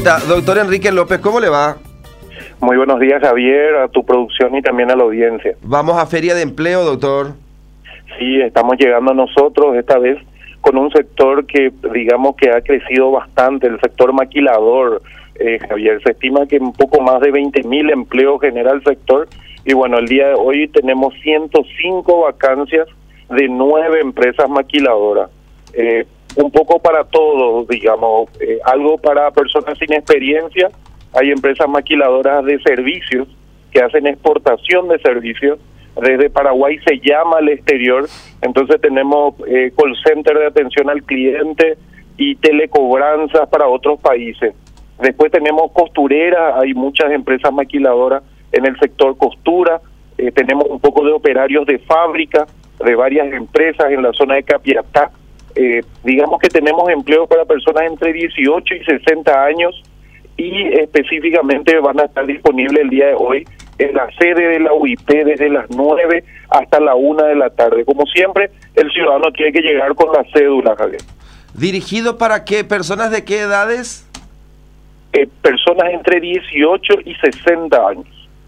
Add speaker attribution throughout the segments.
Speaker 1: está. Doctor Enrique López, ¿cómo le va?
Speaker 2: Muy buenos días, Javier, a tu producción y también a la audiencia.
Speaker 1: Vamos a Feria de Empleo, doctor.
Speaker 2: Sí, estamos llegando nosotros esta vez con un sector que digamos que ha crecido bastante, el sector maquilador, Javier. Se estima que un poco más de 20.000 empleos genera el sector y bueno, el día de hoy tenemos 105 vacancias de 9 empresas maquiladoras. Un poco para todos, digamos, algo para personas sin experiencia. Hay empresas maquiladoras de servicios que hacen exportación de servicios. Desde Paraguay se llama al exterior, entonces tenemos call center de atención al cliente y telecobranzas para otros países. Después tenemos costureras, hay muchas empresas maquiladoras en el sector costura, tenemos un poco de operarios de fábrica, de varias empresas en la zona de Capiatá. Digamos que tenemos empleo para personas entre 18 y 60 años y específicamente van a estar disponibles el día de hoy en la sede de la UIP desde las 9 hasta la 1 de la tarde. Como siempre, el ciudadano tiene que llegar con la cédula, Javier.
Speaker 1: ¿Dirigido para qué? ¿Personas de qué edades?
Speaker 2: Personas entre 18 y 60 años.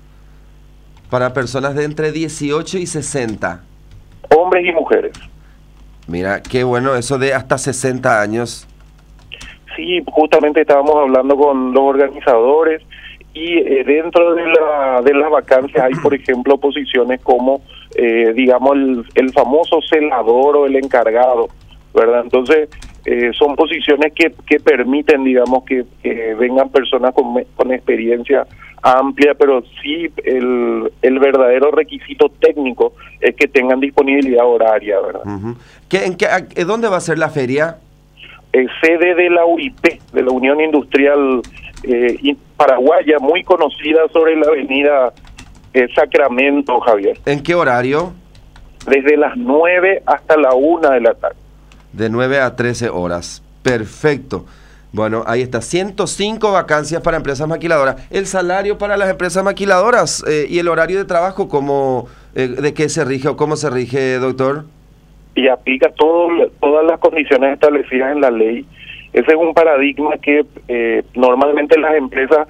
Speaker 1: Para personas de entre 18 y 60.
Speaker 2: Hombres y mujeres.
Speaker 1: Mira, qué bueno eso de hasta 60 años.
Speaker 2: Sí, justamente estábamos hablando con los organizadores y dentro de las vacancias hay, por ejemplo, posiciones como, digamos, el famoso celador o el encargado, ¿verdad? Entonces, son posiciones que permiten, digamos, que vengan personas con experiencia amplia, pero sí el verdadero requisito técnico es que tengan disponibilidad horaria, ¿verdad?
Speaker 1: ¿Dónde va a ser la feria?
Speaker 2: Sede de la UIP, de la Unión Industrial Paraguaya, muy conocida sobre la avenida Sacramento, Javier.
Speaker 1: ¿En qué horario?
Speaker 2: Desde las 9 hasta la 1 de la tarde.
Speaker 1: De 9 a 13 horas. Perfecto. Bueno, ahí está, 105 vacancias para empresas maquiladoras. El salario para las empresas maquiladoras y el horario de trabajo, ¿cómo, de qué se rige o cómo se rige, doctor?
Speaker 2: Y aplica todas las condiciones establecidas en la ley. Ese es un paradigma que normalmente las empresas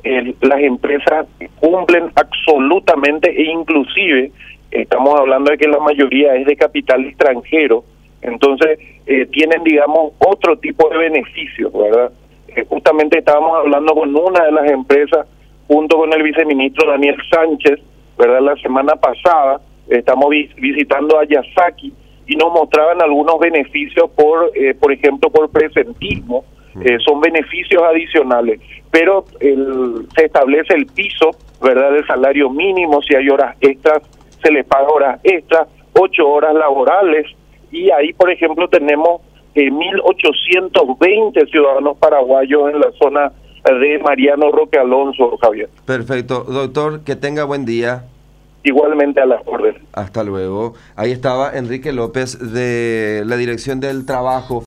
Speaker 2: cumplen absolutamente e inclusive estamos hablando de que la mayoría es de capital extranjero, entonces tienen, digamos, otro tipo de beneficios, ¿verdad? Justamente estábamos hablando con una de las empresas junto con el viceministro Daniel Sánchez, ¿verdad? La semana pasada estamos visitando a Yasaki y nos mostraban algunos beneficios por ejemplo, por presentismo. Son beneficios adicionales, pero se establece el piso, ¿verdad?, del salario mínimo. Si hay horas extras, se les paga horas extras, 8 horas laborales, y ahí, por ejemplo, tenemos 1.820 ciudadanos paraguayos en la zona de Mariano Roque Alonso, Javier.
Speaker 1: Perfecto. Doctor, que tenga buen día.
Speaker 2: Igualmente a las órdenes.
Speaker 1: Hasta luego. Ahí estaba Enrique López de la Dirección del Trabajo.